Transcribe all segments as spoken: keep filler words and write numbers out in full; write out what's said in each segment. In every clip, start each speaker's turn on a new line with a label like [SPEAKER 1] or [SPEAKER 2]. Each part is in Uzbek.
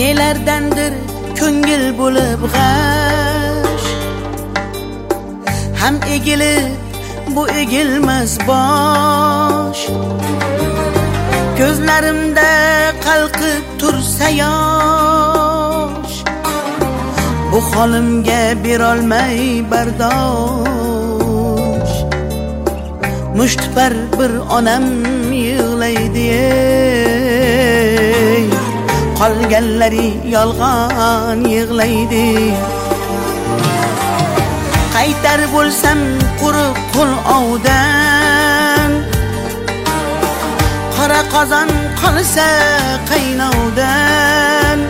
[SPEAKER 1] nelardandir ko'ngil bo'lib g'ash, ham egilib bu egilmas bosh. Ko'zlarimda qalqib tursa yosh, bu holimga berolmay bardosh. Mushtpar bir onam yig'laydi, ey qolganlari yolg'on yig'laydi. Qaytar bo'lsam quruq qo'l ovdan, qora qozon qolsa qaynovdan,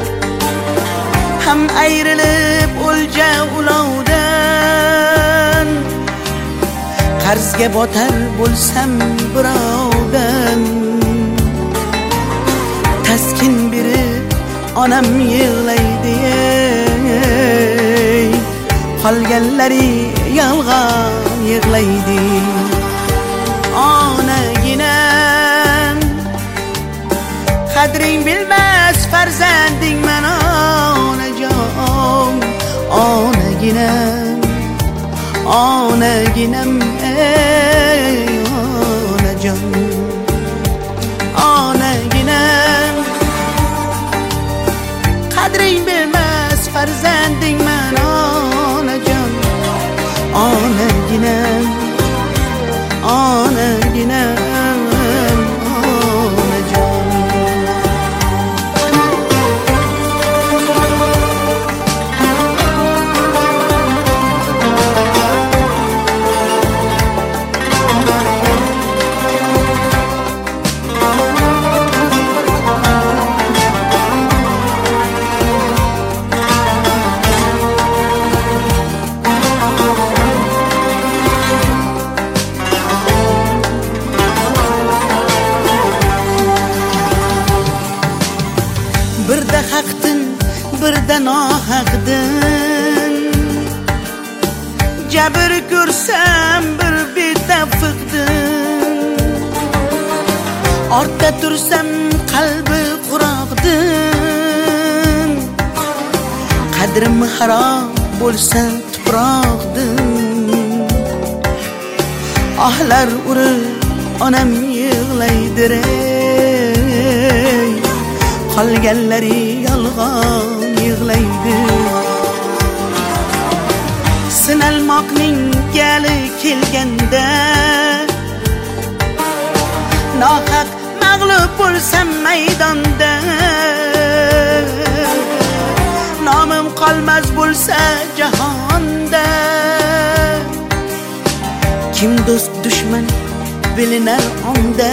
[SPEAKER 1] ham ayrilib o'lja ulovdan, qarzga botar bo'lsam birovdan. Taskin berib onam yig'laydi, ey qolganlari yolg'on yig'laydi. Onaginam, qadring bilmas farzanding man onajon. Onaginam, onaginam, ey onajon. Onaginam, qadring bilmas farzanding man onajon. Onaginam, onaginam, onajon. Birda haqdin, birda nohaqdin, jabr ko'rsam bir betafiqdin. Ortda tursam qalbi quroqdin, qadrim harob bo'lsa tuproqdin. Ohlar urib onam yig'laydir, ey qolganlari yolg'on yig'laydi. Sinalmoqning gali kelganda, nohaq mag'lub bo'lsam maydonda, nomim qolmas bo'lsa jahonda. Kim do'st dushman bilinar onda,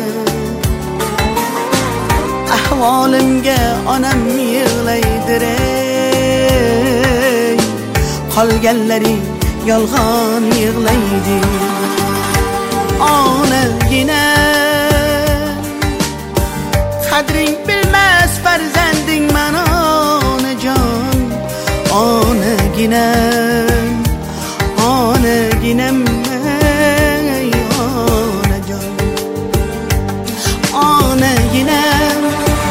[SPEAKER 1] ahvolimga onam yig'laydir, ey qolganlari yolg'on yig'laydi. Onaginam, qadring bilmas farzanding man onajon. Onaginam, onaginam, ey onajon. Onaginam,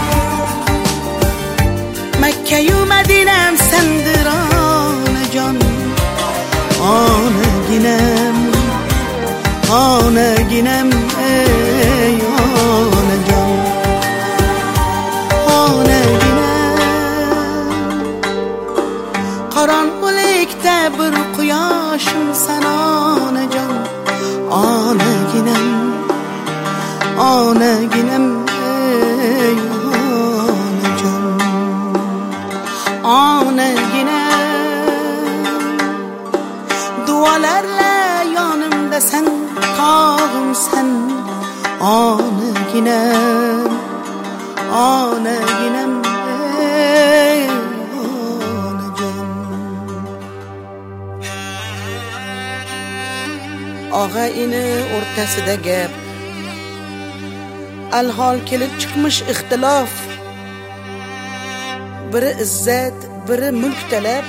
[SPEAKER 1] Makka-yu Madinam sendir onajon. Onaginam, onaginam, ey onajon. Onaginam, qorong'ulikda bir quyoshimsan onajon. Onaginam, onaginam, ey onajon. Onaginam, duolarla yonimdasan, tog'imsan. Onaginam, onaginam, ey onajon. Og'a ini o'rtasida gap, alhol kelib chiqmish ixtilof. Biri izzat, biri mulk talab.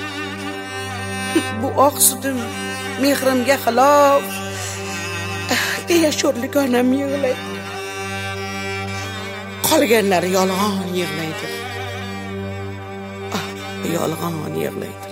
[SPEAKER 1] Bu oq sutim mehrimga xilof, deya sho'rlik onam yig'laydi. Qolganlar yolg'on yig'laydi. yolg'on yig'laydi.